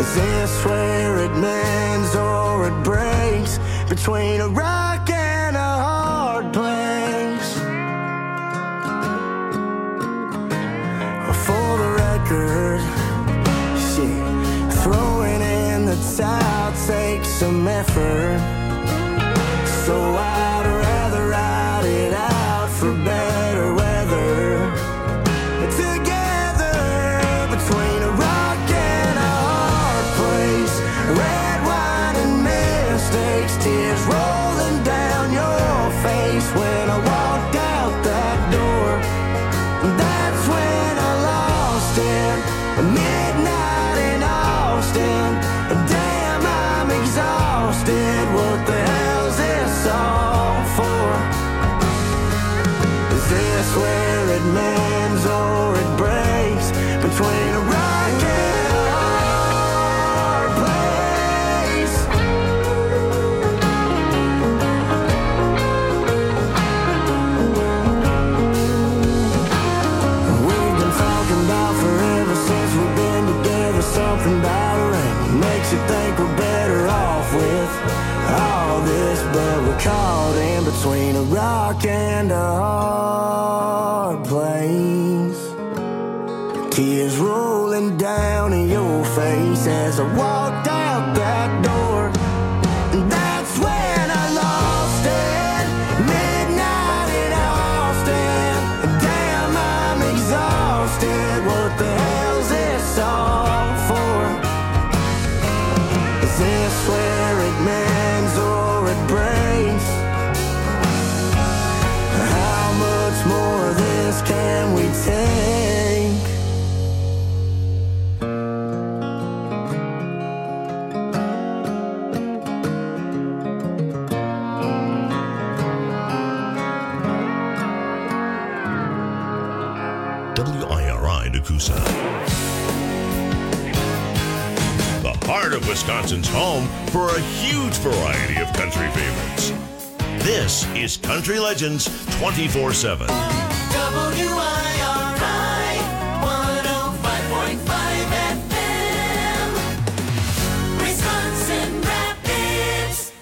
Is this where it mends or it breaks? Between a rock and a hard place. For the record, shit, throwing in the towel takes some effort. So I'd rather ride it out for better weather. Together between a rock and a hard place. Red wine and mistakes, tears rolling down your face. When I walked out that door, that's when I lost it. Midnight in Austin, damn, I'm exhausted. What the hell's this all for? Is this where it mends or it breaks? Between a rock and a hard place. We've been talking about forever since we've been together. Something about a ring makes you think we're better off with all this, but we're caught in between a rock and a hard place. Tears rolling down in your face as I walked out that door. And that's when I lost it. Midnight in Austin. Damn, I'm exhausted. What the hell's this all for? Is this where it mends or it breaks? How much more of this can we take? WIRI Nakusa. The heart of Wisconsin's home for a huge variety of country favorites. This is Country Legends 24/7. WIRI 105.5 FM, Wisconsin Rapids.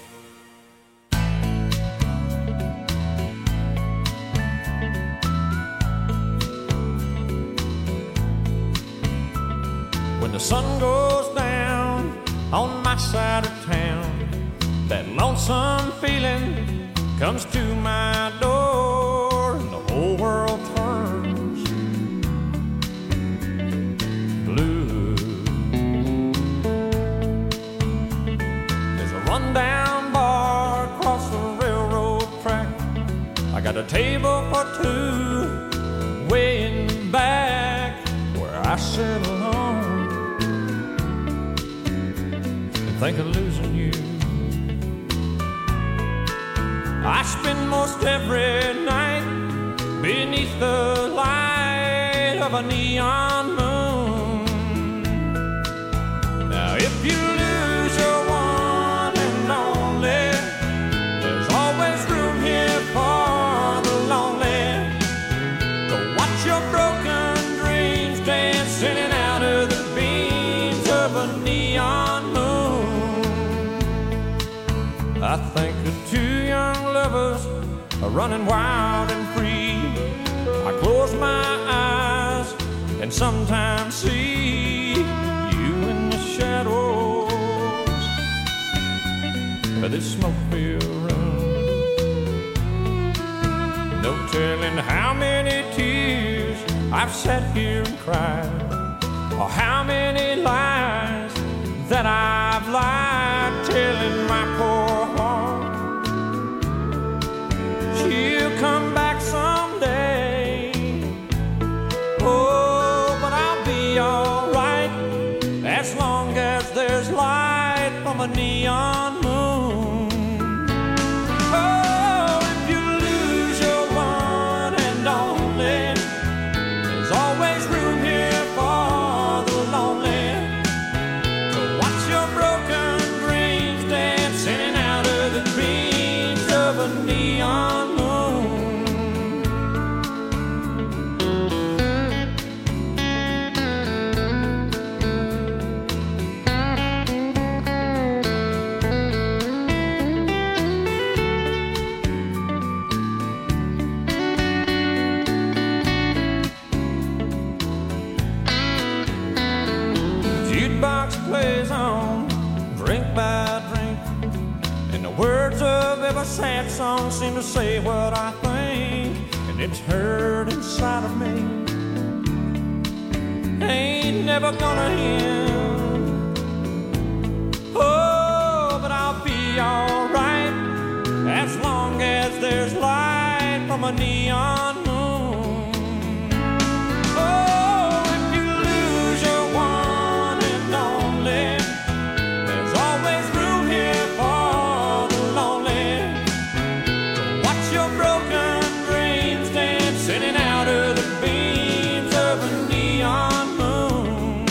When the sun goes down on my side of town, that lonesome feeling comes to my door, and the whole world turns blue. There's a rundown bar across the railroad track. I got a table for two way in the back where I sit alone and think of losing you. I spend most every night beneath the light of a neon moon. Now if you lose your one and only, there's always room here for the lonely. To watch your broken dreams dancing out of the beams of a neon moon. I think of two young lovers are running wild and free. I close my eyes and sometimes see you in the shadows of this smoke-filled room. No telling how many tears I've sat here and cried, or how many lies that I've lied, telling my poor heart she'll come back someday. Oh, but I'll be alright as long as there's light from a neon moon. Oh, if you lose your one and only, there's always room here for the lonely. To watch your broken dreams dancing out of the dreams of a neon moon. jukebox plays on, drink by drink, and the words of every sad song seem to say what I think, and it's hurt inside of me. Ain't never gonna end. Oh, but I'll be alright as long as there's light from a neon moon. Oh, if you lose your one and only, there's always room here for the lonely to watch your broken dreams dancing out of the beams of a neon moon.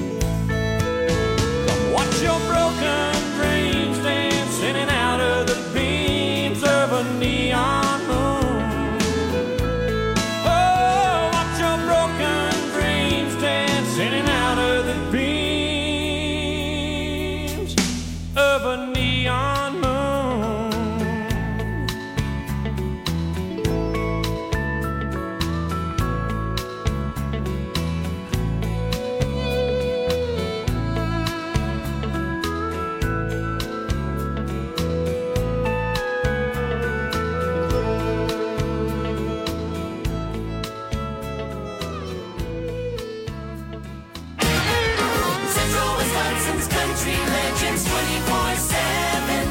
Come watch your broken dreams dancing out of the beams of a neon moon. Oh, watch your broken dreams dancing out of the beams of a neon moon. Central Wisconsin's Country Legends 24/7.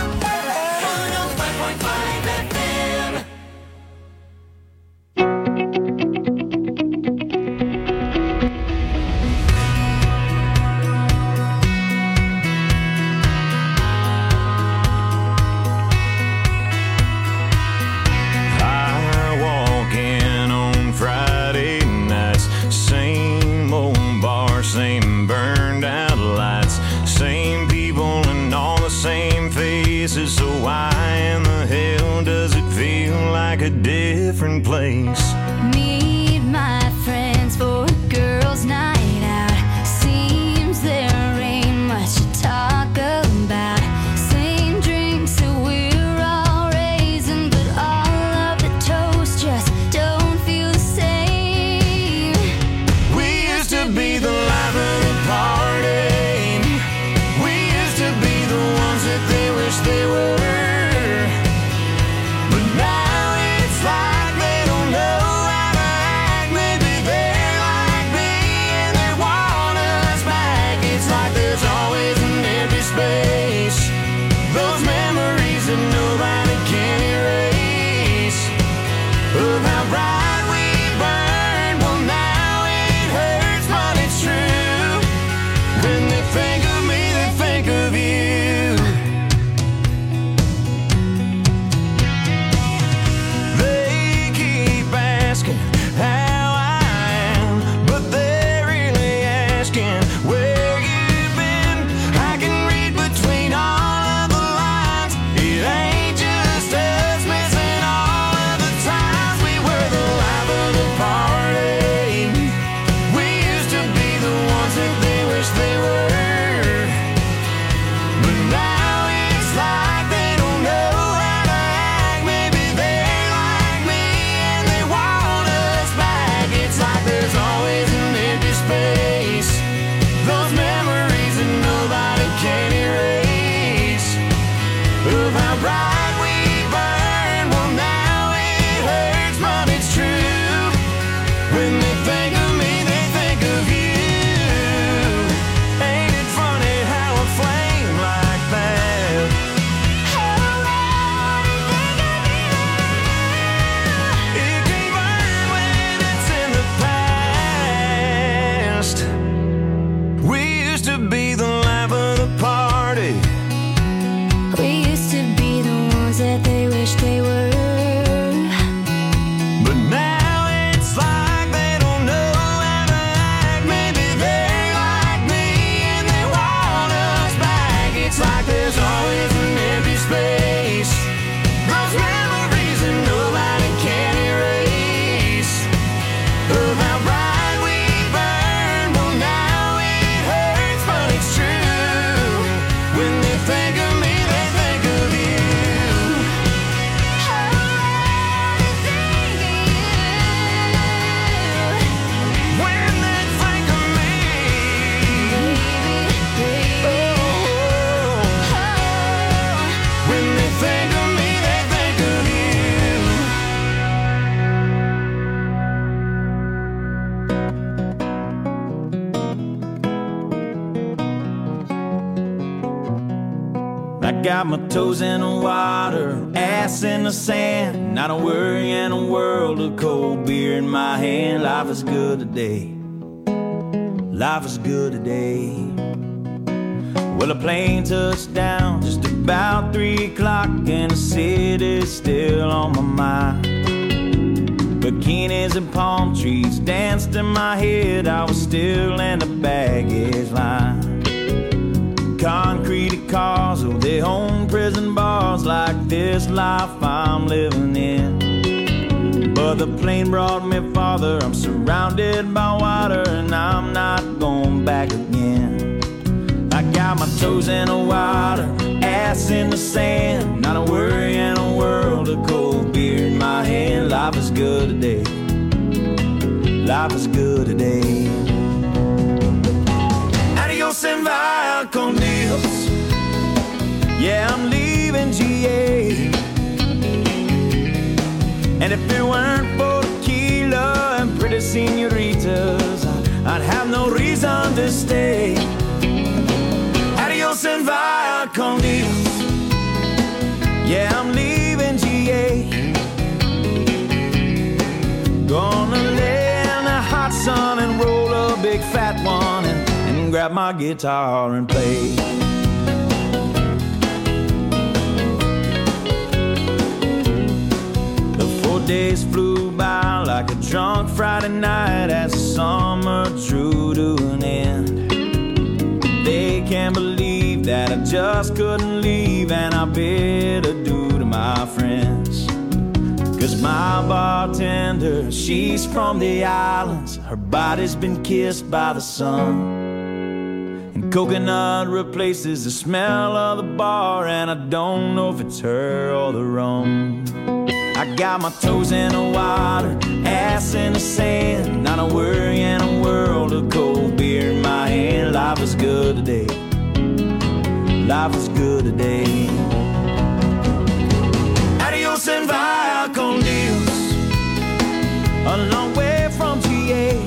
105.5 FM. I walk in on Friday nights, same old bar, same burned out lights, same people and all the same faces. So why in the hell does it feel like a different place? Meet my friends for a girls' night out. Seems there ain't much to talk about. Same drinks that we're all raising, but all of the toast just don't feel the same. We used to be the life of the party. We used to be the ones that they wish they were. But now it's like they don't know how to act. Maybe they're like me and they want us back. It's like there's always an empty space. Those memories that nobody can erase. Of how bright we burned. Well, now it hurts, but it's true. When they think of me, they think of you. They keep asking how I am, but they're really asking where you've been. I can read between all of the lines. It ain't just us missing all of the times we were the life of the party. We used to be the ones that they wish they were. But now it's like they don't know how to act. Maybe they're like me and they want us back. It's like there's always an empty space. Those memories that nobody can erase. Of how bright we burned. Well, now it hurts, but it's true. When they think of me, they think of you. Ain't it funny how a flame like that it can burn when it's in the past? We used to be the life of the party. We used to be the ones that they wish they were. But now it's like they don't know how to act. Maybe they're like me and they want us back. It's like there's always an empty space. Those memories that nobody can erase. Of how bright we burned. Well, now it hurts, but it's true. got my toes in the water, ass in the sand, not a worry in a world of cold beer in my hand. Life is good today. Life is good today. Well, a plane touched down just about 3 o'clock, and the city's still on my mind. Bikinis and palm trees danced in my head. I was still in the baggage line. Concrete cars, oh, they own prison bars like this life I'm living in. But the plane brought me farther. I'm surrounded by water, and I'm not going back again. I got my toes in the water, ass in the sand, not a worry in a world of cold beer in my hand. Life is good today. Life is good today. Adios and via con Dios. Yeah, I'm leaving GA. And if it weren't for tequila and pretty senoritas, I'd have no reason to stay. Adios and via con Dios. Yeah, I'm leaving GA. Gonna lay in the hot sun and roll a big fat one and grab my guitar and play. The 4 days flew by like a drunk Friday night as the summer drew to an end. They can't believe that I just couldn't leave, and I bid adieu to my friends. 'Cause my bartender, she's from the islands. Her body's been kissed by the sun. Coconut replaces the smell of the bar, and I don't know if it's her or the rum. I got my toes in the water, ass in the sand, not a worry in a world of cold beer in my hand. Life is good today. Life is good today. Adios and via con Dios. A long way from GA.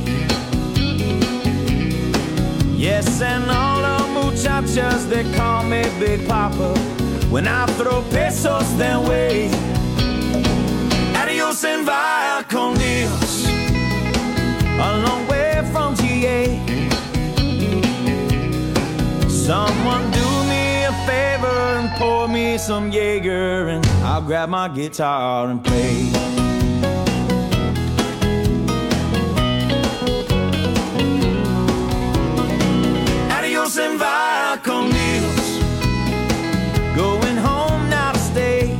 Yes, and all the muchachas, they call me Big Papa when I throw pesos their way. Adios and via con Dios. A long way from GA. Someone do me a favor and pour me some Jaeger, and I'll grab my guitar and play. And via con Dios. Going home now to stay.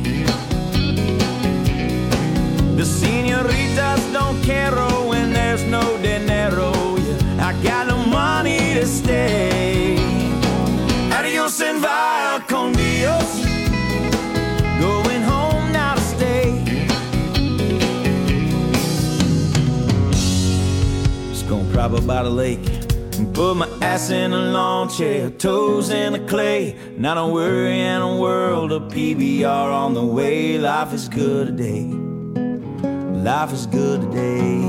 The senoritas don't care when there's no dinero. Yeah, I got no money to stay. Adios and via con Dios. Going home now to stay. Just gonna prop up by the lake and put my ass in a lawn chair, toes in the clay, not a worry in a world of PBR on the way. Life is good today. Life is good today.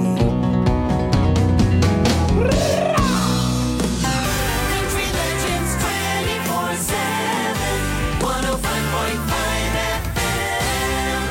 Country Legends 24/7, 105.5 FM.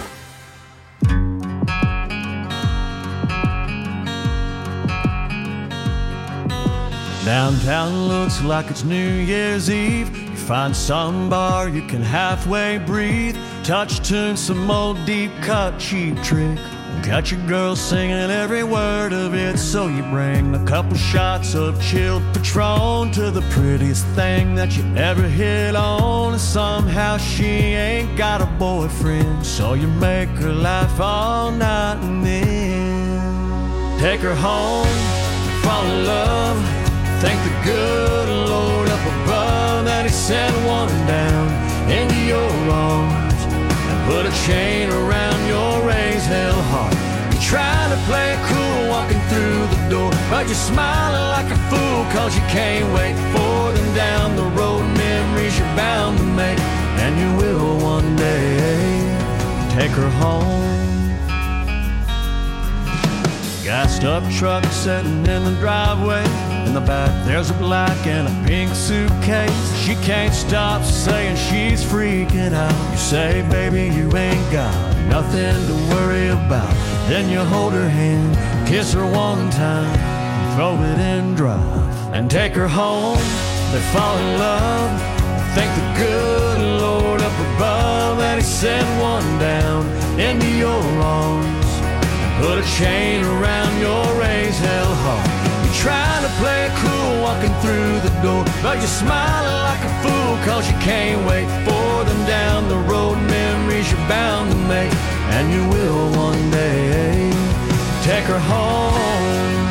Downtown looks like it's New Year's Eve. You find some bar you can halfway breathe. Touch tune, some old deep cut cheap trick. Got your girl singing every word of it. So you bring a couple shots of chilled Patron to the prettiest thing that you ever hit on. And somehow she ain't got a boyfriend, so you make her laugh all night, and then take her home, fall in love. Thank the good Lord up above that he sent one down into your arms and put a chain around your raised hell heart. You're trying to play it cool walking through the door, but you're smiling like a fool 'cause you can't wait for them down the road. Memories you're bound to make, and you will one day. Take her home. Gassed up truck sitting in the driveway. In the back, there's a black and a pink suitcase. She can't stop saying she's freaking out. You say, baby, you ain't got nothing to worry about. Then you hold her hand, kiss her one time, throw it in drive, and take her home. They fall in love, thank the good Lord up above that He sent one down into your arms, put a chain around your raised hell heart. You're trying to play it cool walking through the door, but you're smiling like a fool cause you can't wait for them down the road. Memories you're bound to make, and you will one day. Take her home.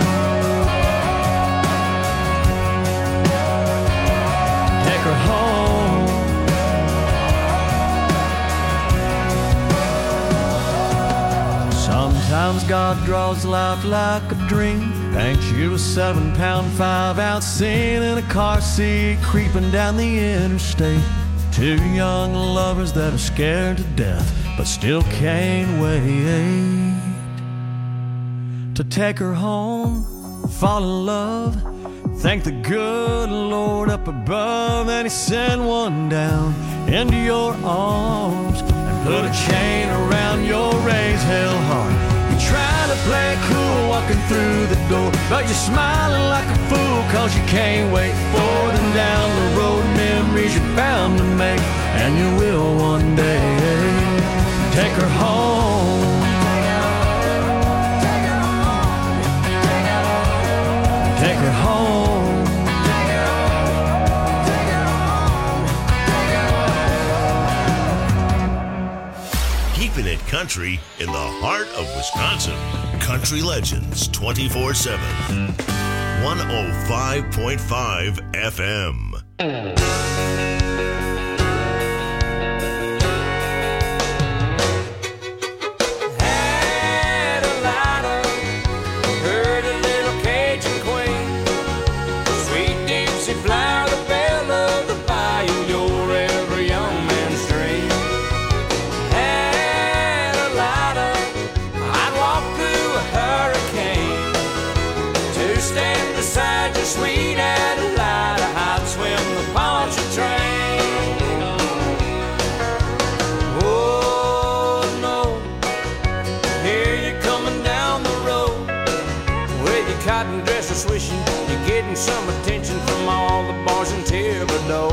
Take her home. Sometimes God draws life like a dream, paints you a 7-pound 5-ounce scene in a car seat creeping down the interstate. Two young lovers that are scared to death but still can't wait to take her home, fall in love, thank the good Lord up above and He sent one down into your arms and put a chain around your raised hell heart. You're trying to play it cool walking through the door, but you're smiling like a fool cause you can't wait for them down the road. Memories you're bound to make, and you will one day. Take her home. Take her home. Keeping it country in the heart of Wisconsin. Country Legends 24/7. 105.5 FM. Had a lighter, heard a little Cajun queen, sweet Dixie flower, the belle of the bayou, your every young man's dream. Had a lighter, I'd walk through a hurricane to stand beside your sweet Adelida. I'd swim the Poncha train. Oh no, here you're coming down the road with your cotton dresser swishing. You're getting some attention from all the bars in Thibodeau.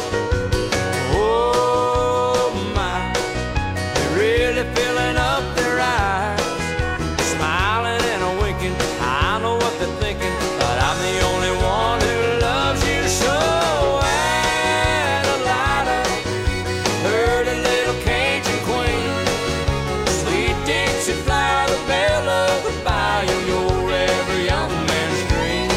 Oh my, they're really filling up their eyes, smiling and a winking. I know what they're thinking, but I'm the only one who loves you so. Adelida, heard a little Cajun queen, sweet Dixie flower, the belle of the bayou, your every young man's dream.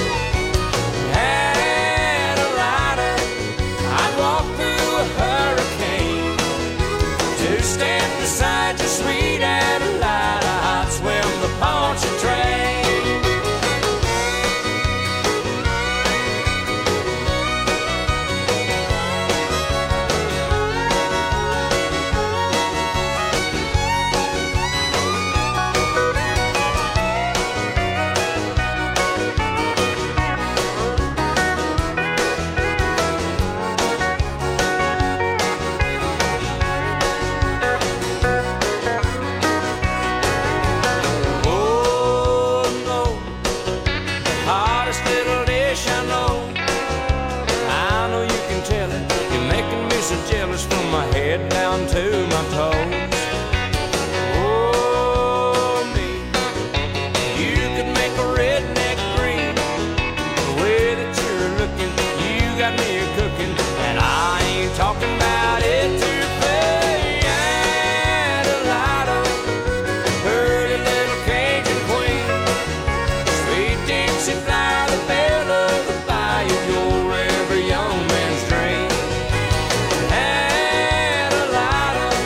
Adelida, I'd walk through a hurricane to stand beside your sweet Adelida. I'd swim the Poncha train. Oh no, the hottest little dish I know. I know you can tell it. You're making me so jealous from my head down to my toes. Oh me, you could make a redneck green. The way that you're looking, you got me a cooking, and I ain't talking about it to pay. Adelida, heard a little Cajun queen, sweet Dixie flower, the belle of the bayou, your every young man's dream. Adelida,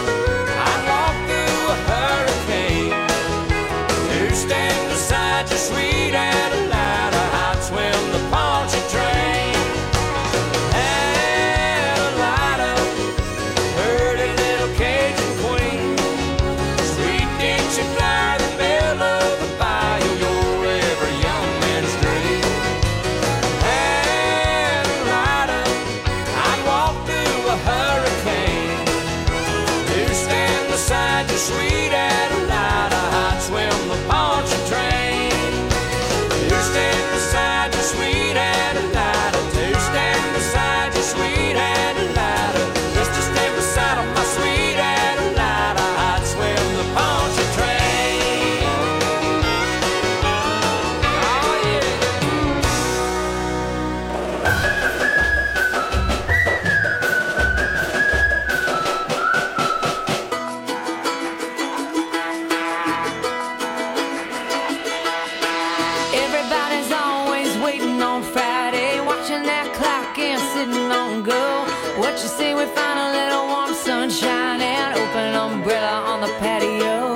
sitting on go. What you say we find a little warm sunshine and open umbrella on the patio?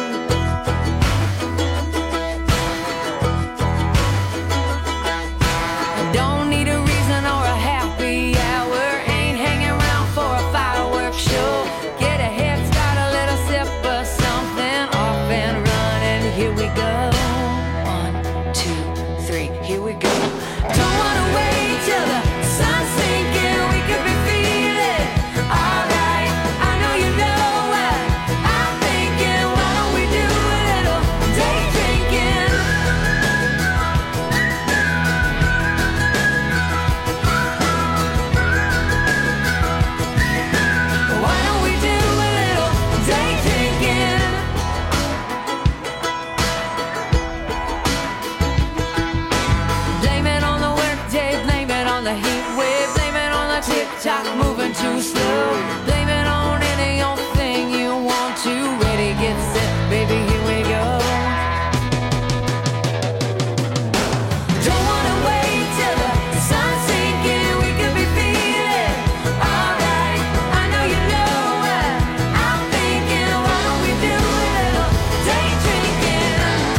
Don't need a reason or a happy hour. Ain't hanging around for a fireworks show. Get a head start, a little sip of something. Off and running, here we go. 1, 2, 3, here we go. Don't wanna wait till the sun's sinking. We could be feeling alright. I know you know what I'm thinking. Why don't we do a little day drinking? Why don't we do a little day drinking? Blame it on the workday, blame it on the heat wave, blame it on the tick-tock moving too slow. Blame it on any old thing you want to. Ready, get set, baby, here we go. Don't wanna wait till the sun's sinking. We could be feeling alright. I know you know what I'm thinking. Why don't we do a little day drinking?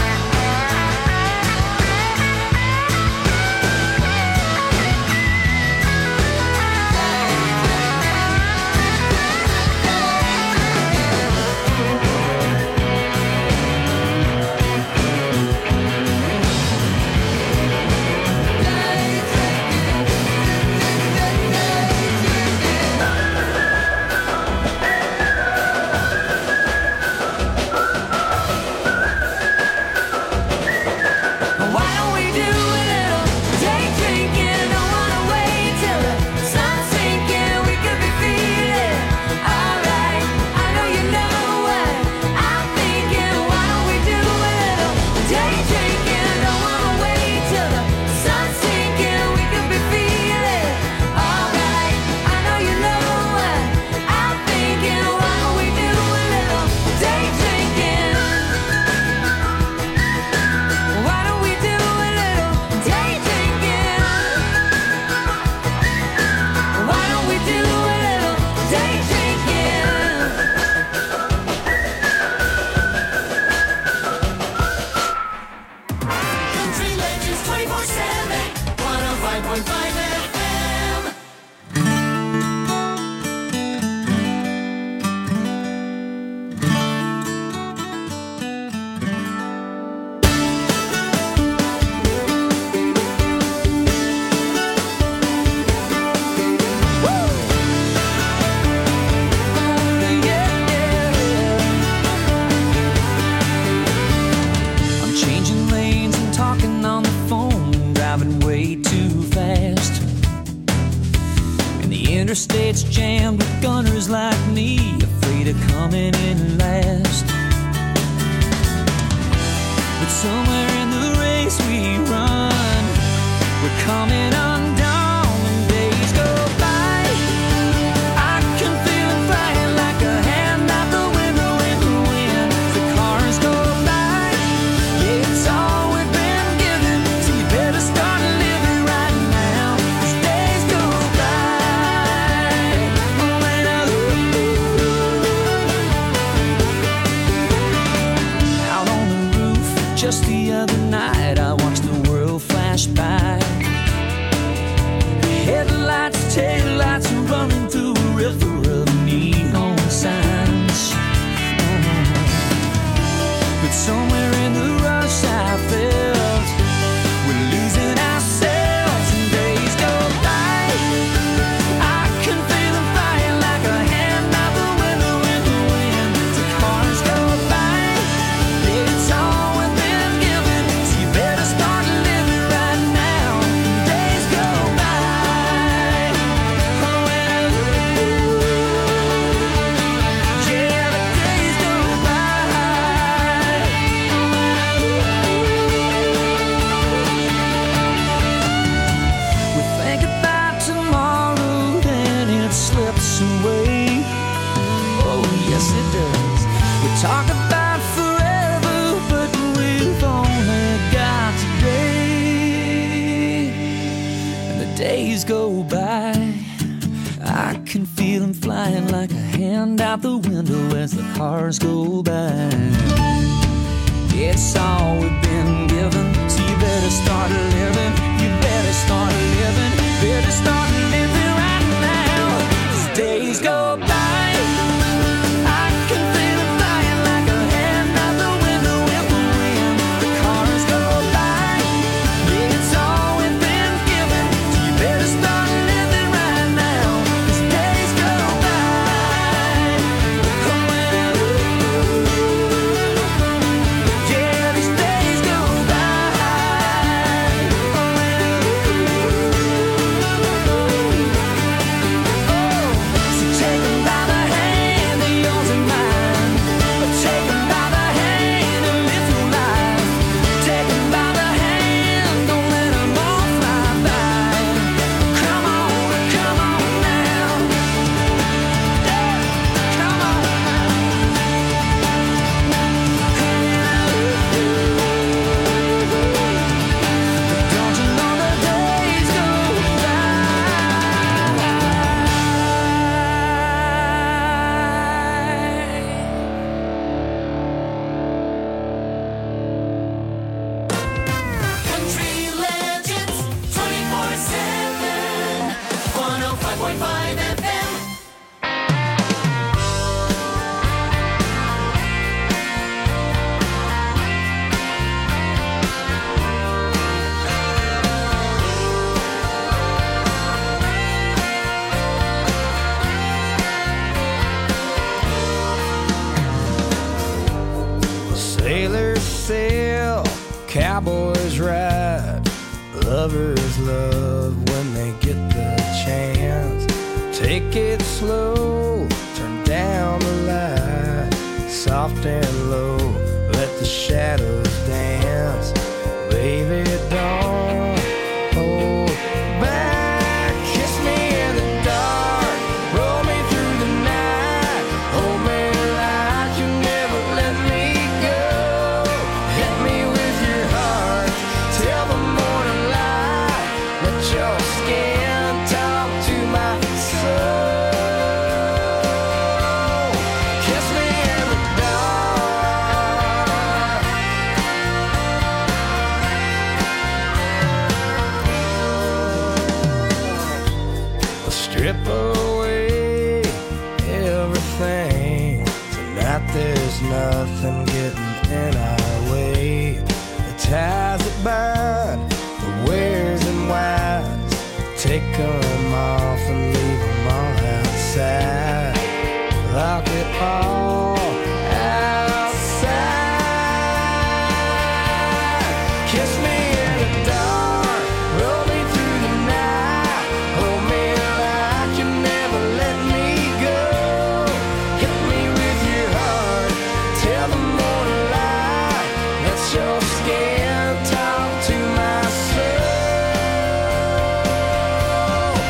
Why don't we do a little day drinking? Don't wanna wait till the sun's sinking. We could be feeling alright. I know you know what I'm thinking. Why don't we do a little day drinking? Don't wanna wait till the sun's sinking. We could be feeling alright. I know you know what I'm thinking. Why don't we do a little day drinking? Why don't we do a little day drinking? Why don't we do a little day drinking? Country Legends 24/7, 105.5 FM. I'm changing lanes and talking on the phone, driving way too fast. And the interstate's jammed with gunners like me, afraid of coming in last. But somewhere in the race we run, we're coming undone and days go by. I can feel it flying like a hand out the window in the wind. The cars go by, yeah, it's all we've been given. So you better start living right now, 'cause days go by. Oh, and out on the roof just the other night, I watched the world flash by. Headlights, taillights running through a river of neon signs. But somewhere in the rush I felt we're losing ourselves and days go by. I can feel them flying like a hand out the window in the wind. The cars go by, yeah, it's all we've been given. So you better I can feel them flying like a hand out the window as the cars go by. It's all we've been given, so you better start living. You better start living. Better start living right now. As days go by, I can feel them flying like a hand out the window in the wind. The cars go by. Yeah, it's all we've been given, so you better start living right now. As days go by. Yeah, these days go by. So take 'em by the hand, they're yours and mine. Take 'em by the hand and live your life. Take 'em by the hand, don't let 'em all fly by. Come on now. Yeah, come on now. Don't you know the days go Country Legends 24/7. 105.5 FM. Sailors sail, cowboys ride, lovers love when they get the chance. Take it slow, turn down the light, soft and low, let the shadows dance. Baby, don't hold back, kiss me in the dark, roll me through the night, hold me like you never let me go. Hit me with your heart till the morning light. Let your skin talk to my soul. Kiss me in the dark. Strip away everything. Tonight there's nothing getting in our way. The ties that bind, the wears and wise, take 'em off and leave 'em all outside. Lock it all outside. Kiss me in the dark, roll me through the night, hold me like you never let me go. Hit me with your heart till the morning light. Let your skin talk to my soul.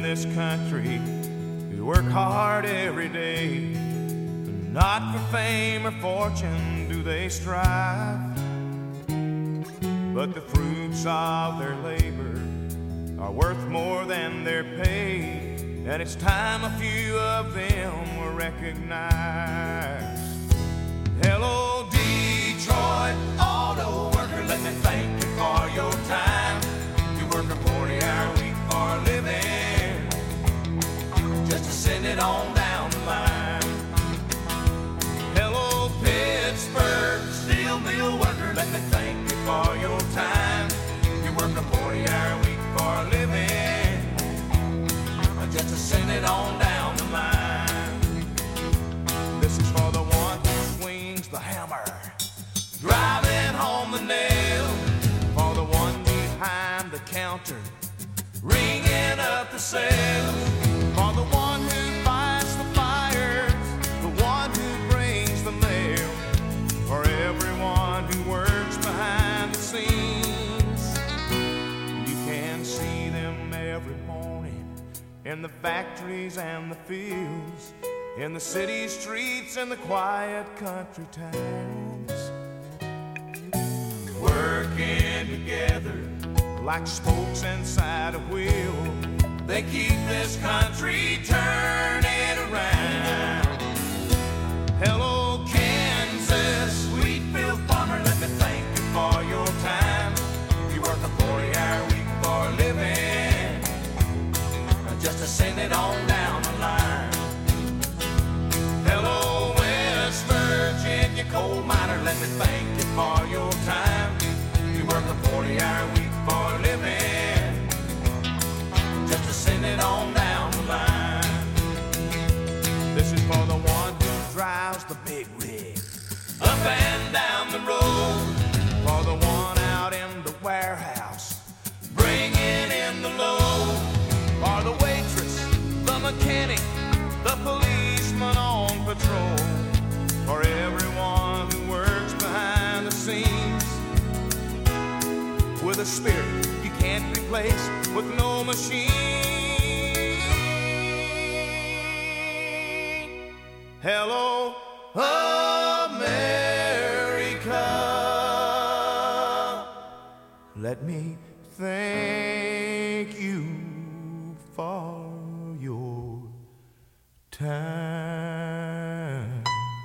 this country who work hard every day. Not for fame or fortune do they strive, but the fruits of their labor are worth more than their pay, and it's time a few of them were recognized. Hello, Detroit auto worker, let me thank you for your time. You work a 40-hour week for a living, just to send it on down the line. Hello, Pittsburgh steel mill worker, let me thank you for your time. You work a 40-hour week for a living, just to send it on down the line. This is for the one who swings the hammer, driving home the nail. For the one behind the counter, ringing up the sales. For the one who fights the fires, the one who brings the mail. For everyone who works behind the scenes, you can see them every morning in the factories and the fields, in the city streets and the quiet country towns, working together like spokes inside a wheel. They keep this country turning around. Hello, Kansas, Wheatfield farmer, let me thank you for your time. You work a 40-hour week for a living, just to send it on down the line. Hello, West Virginia coal miner, let me thank you for your time. You work a 40-hour week for a living, just to send it on down the line. This is for the one who drives the big rig up and down the road. For the one out in the warehouse, bringing in the load. For the waitress, the mechanic, the policeman on patrol. For everyone who works behind the scenes, with a spirit you can't replace with no machine. Hello, America, let me thank you for your time.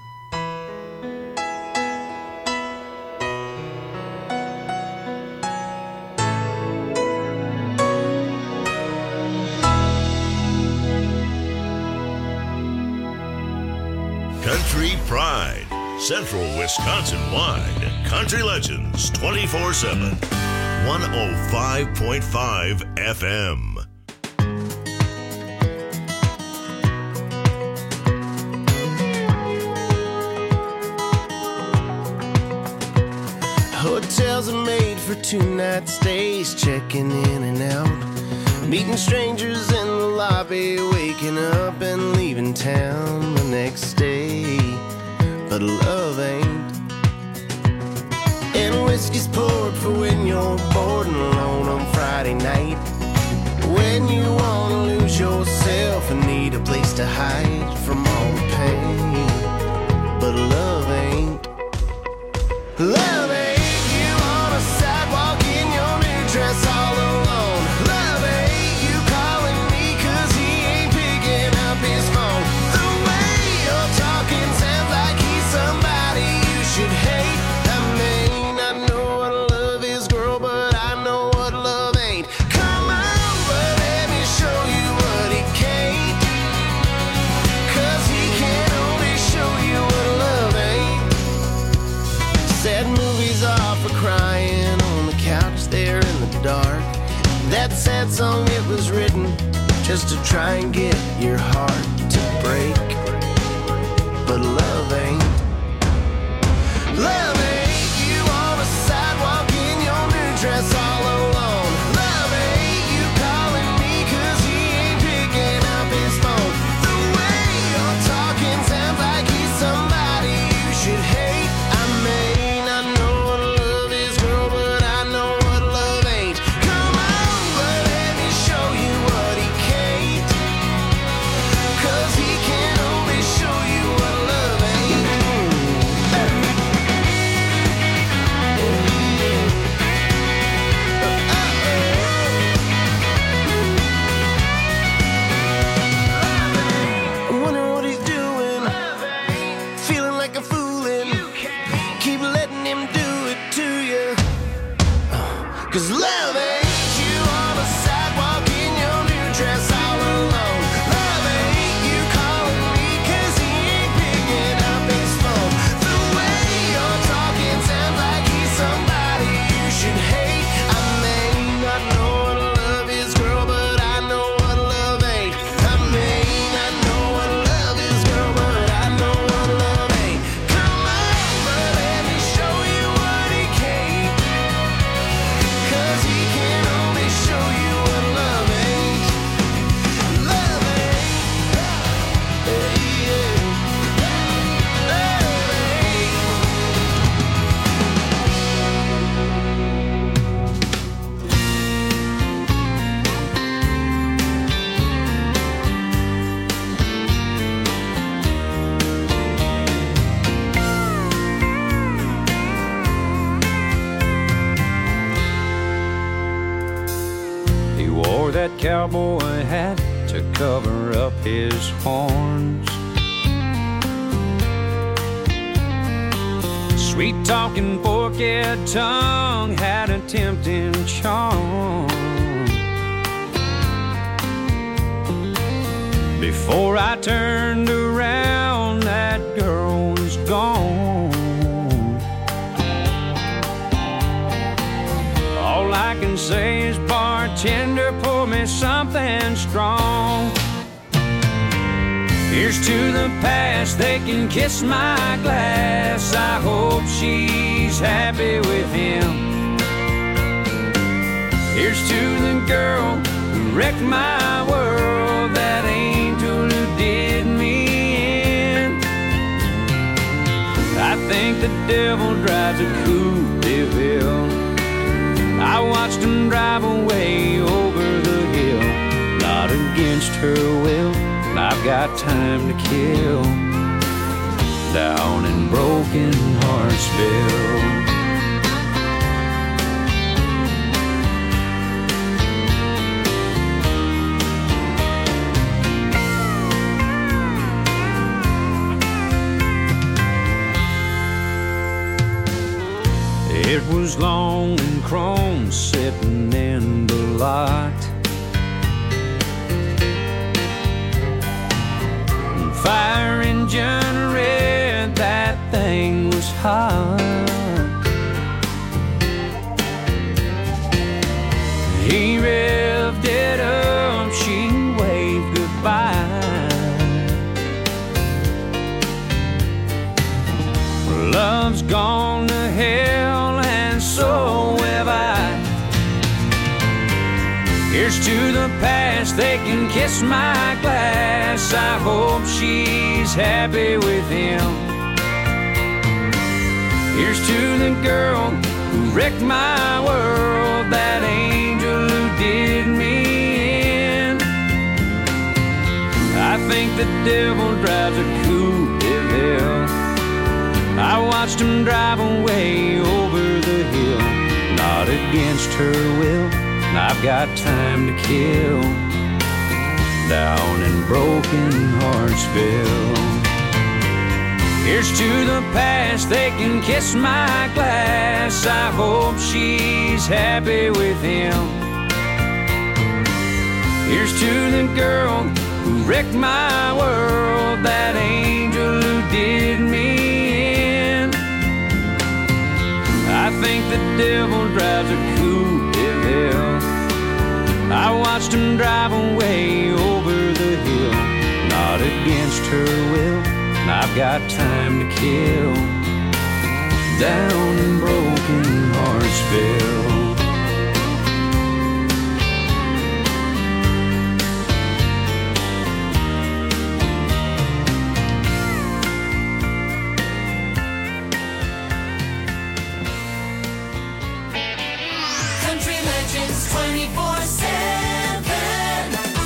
Country Pride, Central Wisconsin-wide. Country Legends 24/7. 105.5 FM. Hotels are made for 2-night stays, checking in and out, meeting strangers in the lobby, waking up and leaving town the next day. But love ain't. And whiskey's poured for when you're bored and alone on Friday night, when you wanna lose yourself and need a place to hide from all the pain. But love ain't. Love ain't. You on a sidewalk in your new dress all alone. Love ain't you calling me 'cause he ain't picking up his phone. The way you're talking sounds like he's somebody you should hate. I mean, I know what love is, girl, but I know what love ain't. Come on, but let me show you what he can't, 'cause he can only show you what love ain't. Sad movies are for crying on the couch there in the dark. That sad song, it was written just to try and get your heart to break. But love ain't. Love ain't you on a sidewalk in your new dress all alone. Love ain't you calling me 'cause he ain't picking up his phone. The way you're talking sounds like he's somebody you should hate. I mean, I know what love is, girl, but I know what love ain't. Come on, but let me show you what he can't, 'Cause love ain't you on the sidewalk in your new dress all alone. Love ain't you calling me 'cause he ain't picking up his phone. The way you're talking sounds like he's somebody you should hate. I may not know what love is, girl, but I know what love ain't. I may not know what love is, girl, but I know what love ain't. Come on, but let me show you what he can't. 'Cause he can only show you what love ain't. Love ain't. Hey, yeah. Love ain't. He wore that cowboy hat to cover up his horns. Sweet talking forked tongue had a tempting charm. Before I turned around, that girl was gone. All I can say is, bartender, pour me something strong. Here's to the past, they can kiss my glass. I hope she's happy with him. Here's to the girl who wrecked my world, that angel who did me in. I think the devil drives a Coupe de Ville. I watched him drive away over the hill, not against her will. I've got time to kill down in Broken Heartsville. It was long and chrome sitting in the lot. Fire engine red, that thing was hot. He revved it up, she waved goodbye. Love's gone to hell, and so have I. Here's to the past, they can kiss my glass. I hope she's happy with him. Here's to the girl who wrecked my world, that angel who did me in. I think the devil drives a Coupe de Ville. I watched him drive away over the hill, not against her will. I've got time to kill down in Broken Heartsville. Here's to the past, they can kiss my glass. I hope she's happy with him. Here's to the girl who wrecked my world, that angel who did me in. I think the devil drives a Coupe de Ville. I watched him drive away over the hill, not against her will. I've got time to kill down in Broken Heartsville. Country Legends 24/7.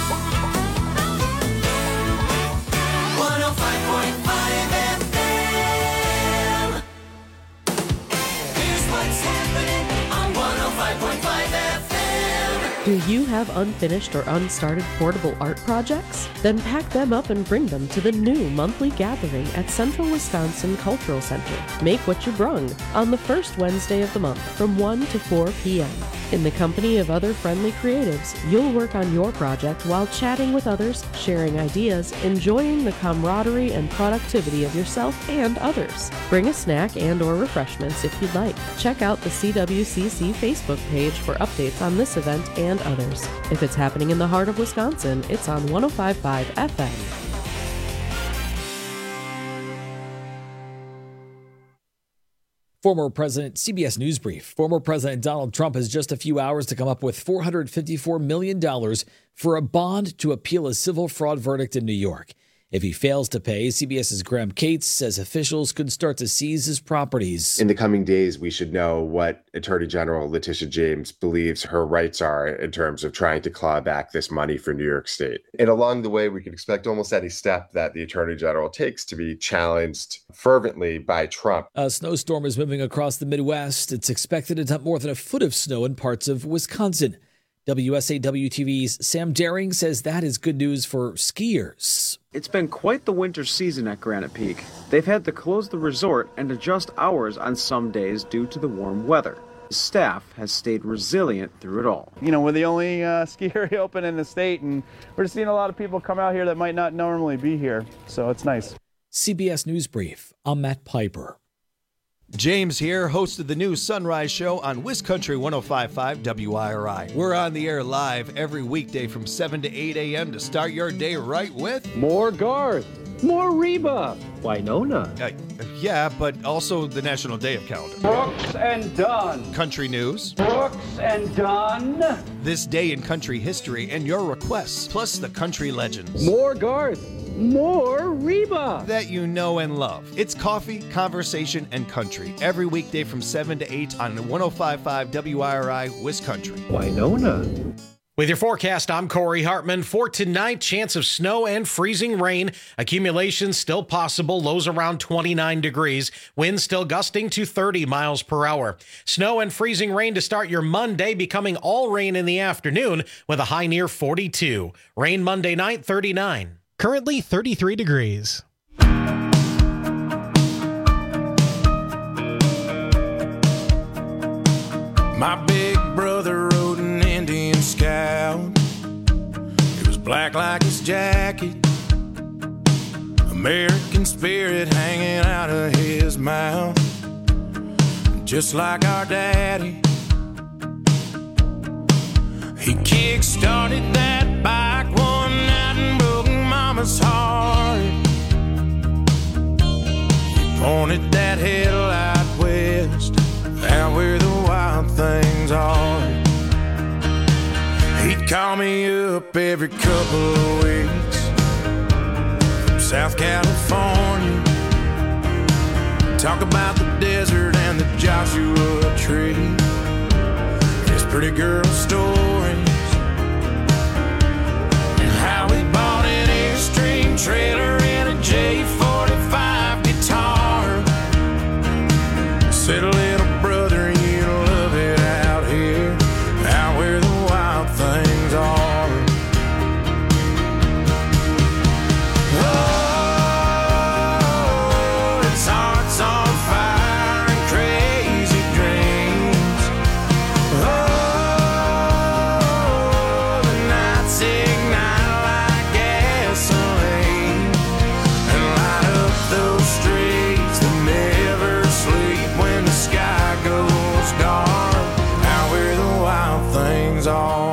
105.5 FM. Here's what's happening on 105.5 FM. Do you have unfinished or unstarted portable art projects? Then pack them up and bring them to the new monthly gathering at Central Wisconsin Cultural Center. Make what you brung on the first Wednesday of the month from 1 to 4 p.m. In the company of other friendly creatives, you'll work on your project while chatting with others, sharing ideas, enjoying the camaraderie and productivity of yourself and others. Bring a snack and or refreshments if you'd like. Check out the CWCC Facebook page for updates on this event and others. If it's happening in the heart of Wisconsin, it's on 105.5 FM. Former President, CBS News Brief. Former President Donald Trump has just a few hours to come up with $454 million for a bond to appeal a civil fraud verdict in New York. If he fails to pay, CBS's Graham Cates says officials could start to seize his properties. In the coming days, we should know what Attorney General Letitia James believes her rights are in terms of trying to claw back this money for New York State. And along the way, we can expect almost any step that the Attorney General takes to be challenged fervently by Trump. A snowstorm is moving across the Midwest. It's expected to dump more than a foot of snow in parts of Wisconsin. WSAW-TV's Sam Daring says that is good news for skiers. It's been quite the winter season at Granite Peak. They've had to close the resort and adjust hours on some days due to the warm weather. Staff has stayed resilient through it all. You know, we're the only ski area open in the state, and we're seeing a lot of people come out here that might not normally be here, so it's nice. CBS News Brief, I'm Matt Piper. James here, host of the new Sunrise Show on WisCountry 105.5 WIRI. We're on the air live every weekday from 7 to 8 a.m. to start your day right with more Garth, more Reba, Winona. Yeah, but also the National Day of Calendar. Brooks and Dunn. Country news. Brooks and Dunn. This day in country history and your requests, plus the country legends. More Garth. More Reba that you know and love. It's coffee, conversation, and country every weekday from 7 to 8 on 105.5 WIRI WisCountry. Winona. With your forecast, I'm Corey Hartman. For tonight, chance of snow and freezing rain. Accumulation still possible. Lows around 29 degrees. Winds still gusting to 30 miles per hour. Snow and freezing rain to start your Monday, becoming all rain in the afternoon with a high near 42. Rain Monday night, 39. Currently 33 degrees. My big brother rode an Indian Scout. It was black like his jacket, American spirit hanging out of his mouth, just like our daddy. He kick-started that bike one night and broke Mama's heart. He pointed that headlight west, out where the wild things are. He'd call me up every couple of weeks from South California, talk about the desert and the Joshua Tree, his pretty girl stories, and how he bought an Airstream trailer and a J45 guitar. Said, little brother, you love it out here, out where the wild things are. Oh, his heart's on fire and crazy dreams. Oh, the nights ignite like gasoline and light up those streets that never sleep when the sky goes dark, out where the wild things are.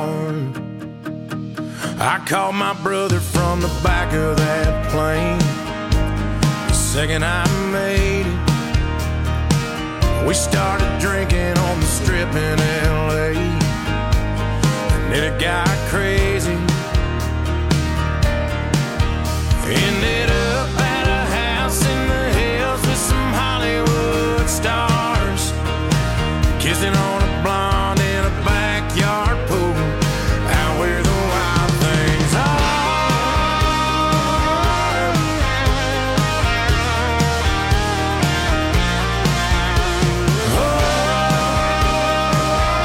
I called my brother from the back of that plane the second I made it. We started drinking on the strip in LA, and then it got crazy. Ended up at a house in the hills with some Hollywood stars, kissing on a blonde in a backyard pool, out where the wild things are. Oh,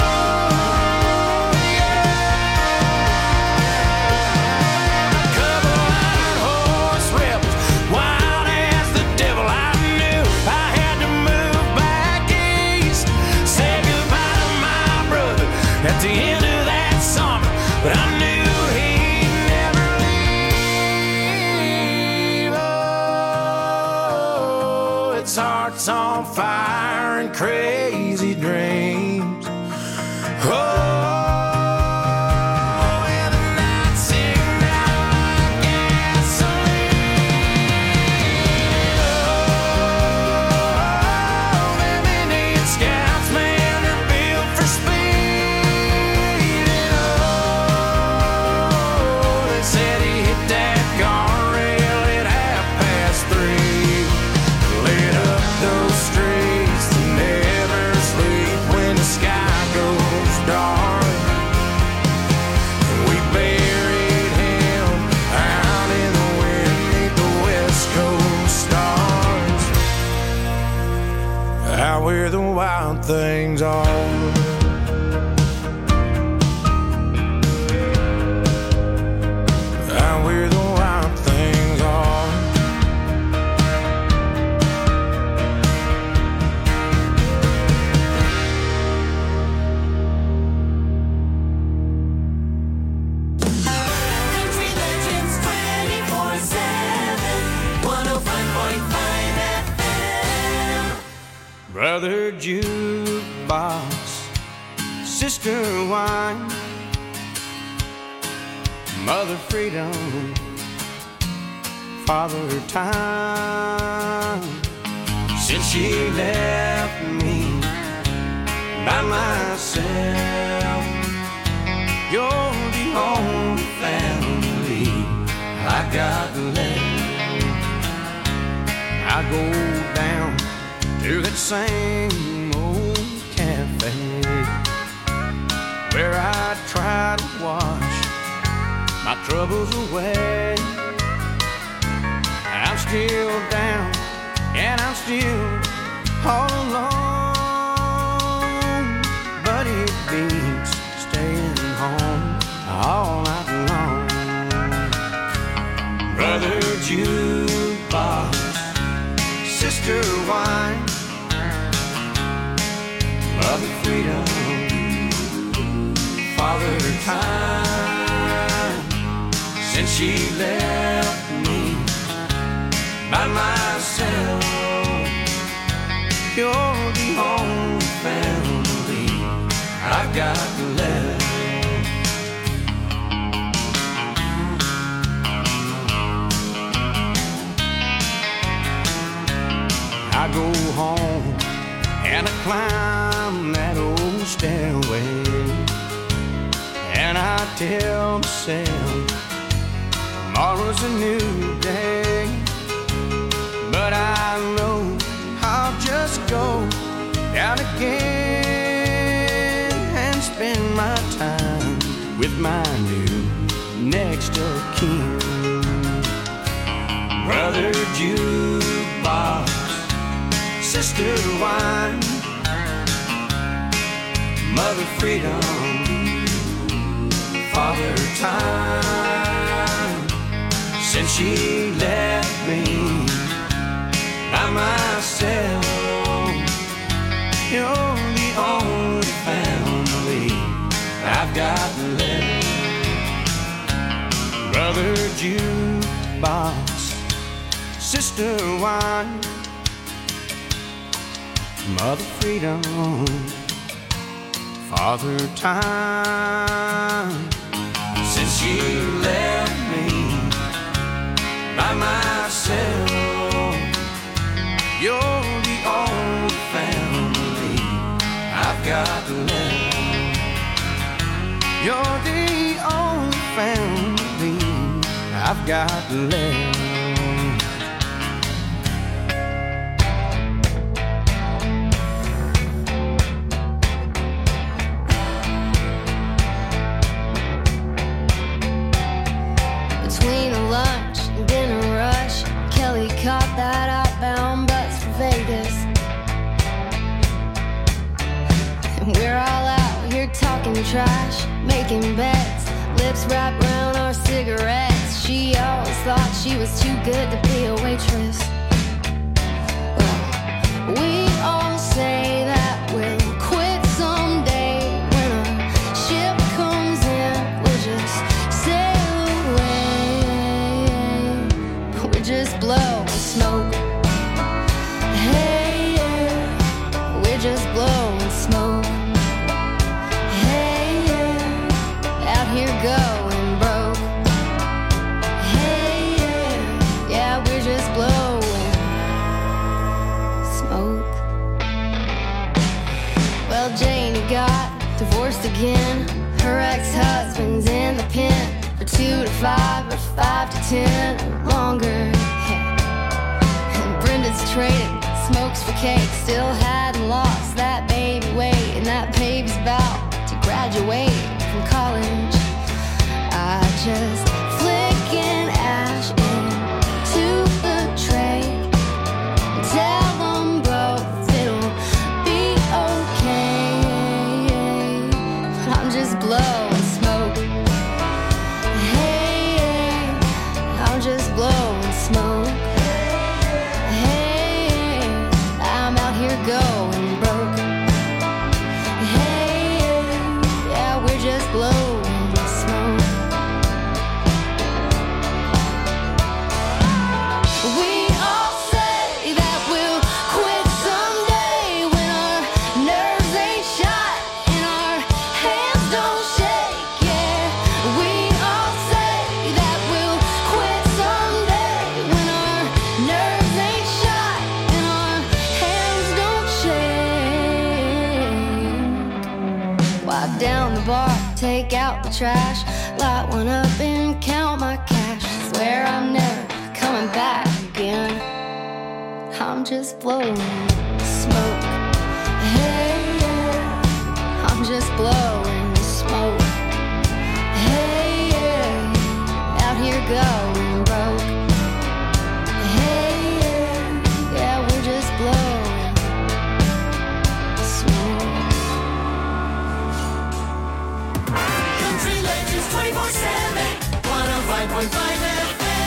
at the end of that summer, but I knew he'd never leave. Oh, its heart's on fire and crazy dreams. Oh, where the wild things are. Out where the wild things are. Country Legends 24/7, 105.5 FM. Brother jukebox, sister wine, mother freedom, father time. Since she left me by myself, you're the only family I got left. I go down to that same old cafe where I try to wash my troubles away. I'm still down and I'm still all alone, but it beats staying home all night long. Brother jukebox, sister wine, mother freedom, father time. Since she left me by myself, you're the only family I've got left. I go home and I climb that old stairway, and I tell myself tomorrow's a new day. But I know I'll just go down again and spend my time with my new next of kin. Brother jukebox, sister wine, mother freedom, father time. Since she left me by myself, you're the only family I've got left. Brother jukebox, sister wine, mother freedom, father time. Since she left me by myself, you're the only family I've got left. You're the only family I've got left. Between a lunch and dinner rush, Kelly caught that outbound bus for Vegas. And we're all out here talking trash, making bets, lips wrapped around our cigarettes. She always thought she was too good to be a waitress. Well, we all say that we'll quit someday when our divorced again. Her ex-husband's in the pen for 2 to 5 or 5 to 10 or longer. And Brenda's traded smokes for cake, still hadn't lost that baby weight, and that baby's about to graduate from college. I just flick an ash into the tray, tell them both it'll be okay. I'm just blowing smoke. Hey, I'm just blowing smoke. Hey, I'm out here going broke. Hey, yeah, we're just blowing smoke. We all say that we'll quit someday when our nerves ain't shot and our hands don't shake. Yeah, we all say that we'll quit someday when our nerves ain't shot and our hands don't shake. Wipe down the bar, take out the trash, light one up and count my cash. Swear I'm never coming back again. I'm just blowing smoke. Hey, yeah, I'm just blowing smoke. Hey, yeah, out here going broke. Hey, yeah, we're just blowing smoke. Country Legends 24/7, 105.5 FM.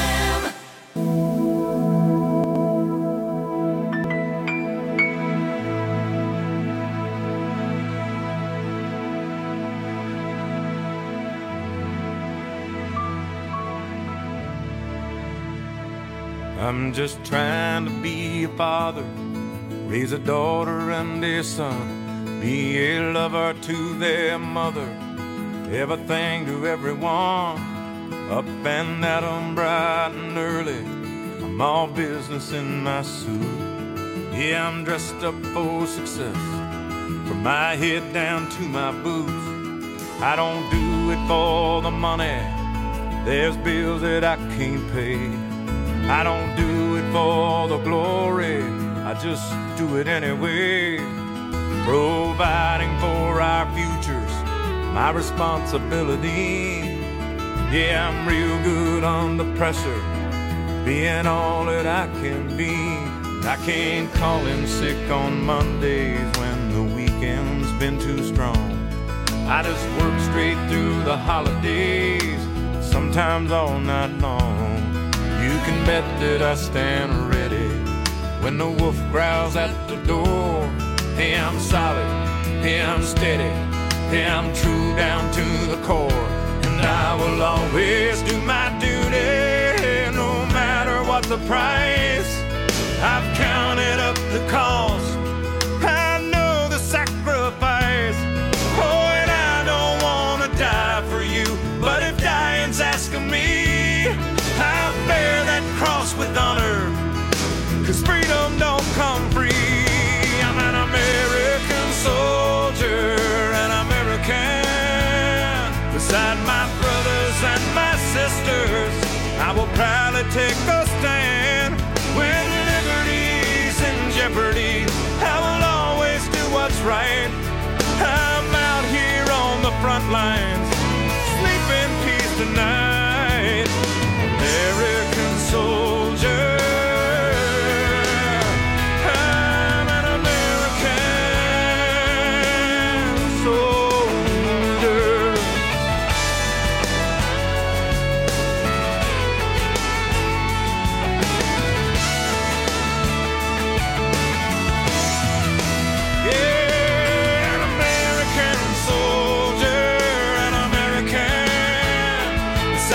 I'm just trying to be a father, raise a daughter and a son, be a lover to their mother, everything to everyone, up and at 'em bright and early. I'm all business in my suit. Yeah, I'm dressed up for success, from my head down to my boots. I don't do it for the money, there's bills that I can't pay. I don't do it for the glory, I just do it anyway. Providing for our futures, my responsibility. Yeah, I'm real good under pressure, being all that I can be. I can't call in sick on Mondays when the weekend's been too strong. I just work straight through the holidays, sometimes all night long. You can bet that I stand ready when the wolf growls at the door. Hey, I'm solid, hey, I'm steady, hey, I'm true down to the core. And I will always do my duty, no matter what the price. I've counted up the cost, I know the sacrifice. Oh, and I don't want to die for you, but if dying's asking me, I'll bear that cross with honor, 'cause freedom don't come free. I'm an American soldier, an American. Beside my brothers and my sisters, I will proudly take a stand. When liberty's in jeopardy, I will always do what's right. I'm out here on the front lines, sleep in peace tonight. American soldier, I'm an American soldier. Yeah, an American soldier, an American.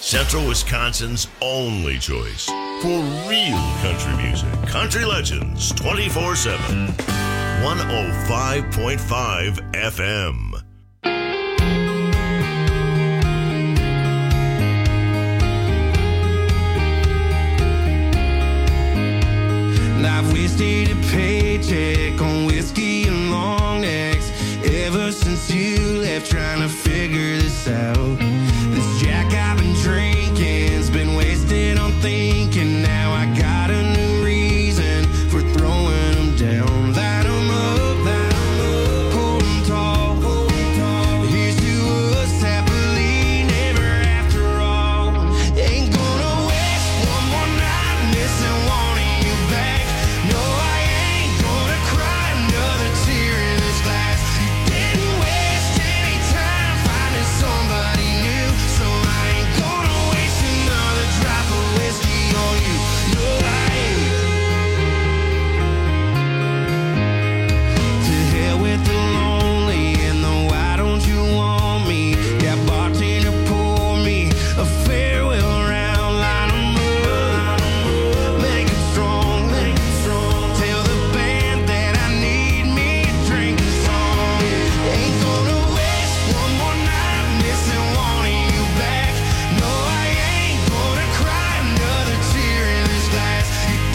Central Wisconsin's only choice for real country music. Country Legends 24/7. 105.5 FM.